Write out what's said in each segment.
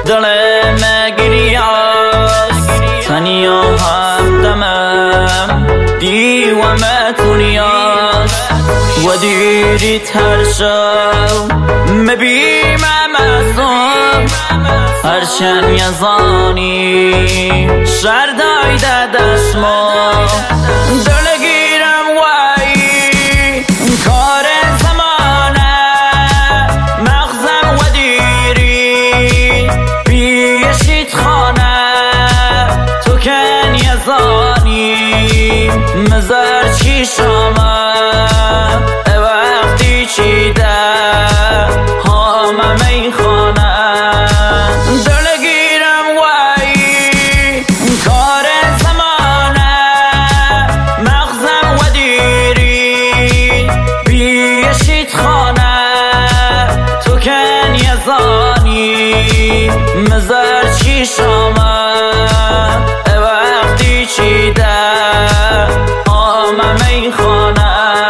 دل مگریاست تنیا همدمم دیوامه تونیاست و دیری ترشو مبیمم ازم هرچن یزانی شردای دستمو دل گیرم وای کار زمانه مغزم و دیری بیشید خانه تو کن یزانی مزر چی شامه وقتی چیده همه میخانه دل گیرم وای کار زمانه مغزم و دیری بیشید خانه تو کن یزانی مزر چی شامه وقتی چیده همه میخانه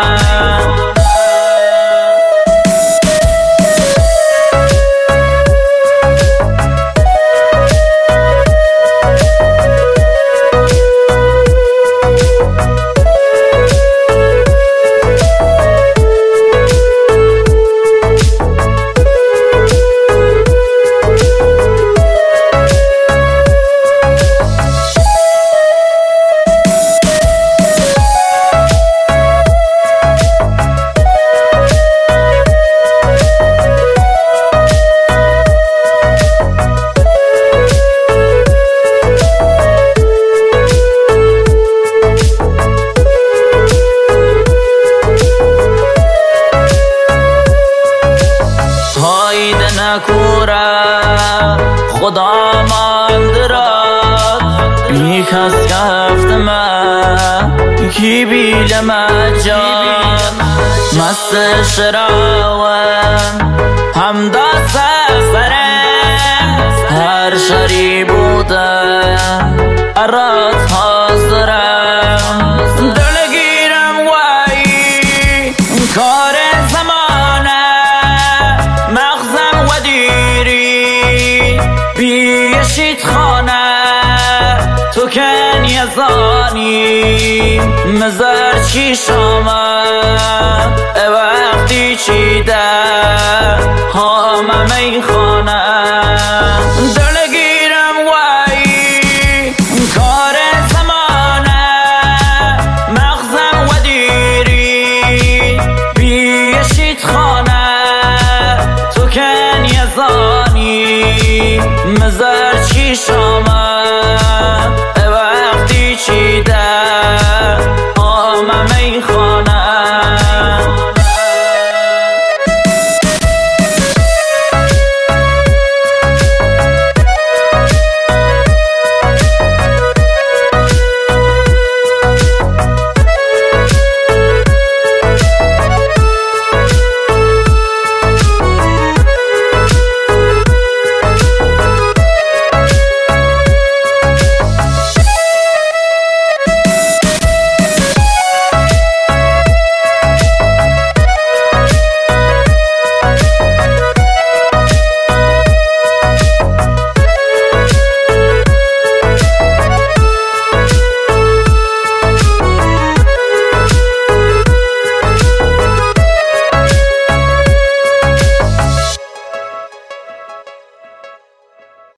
خدا مندرات بی کس گفتم کی بیل مجان مست شراوم هم دست سرم هر شری بودم ارات حاضرم دل گیرم وای کار زمانه مغزم و دیری بیشید خانه تو کن یزانی مزر چی شامه وقتی چیده همه میخانه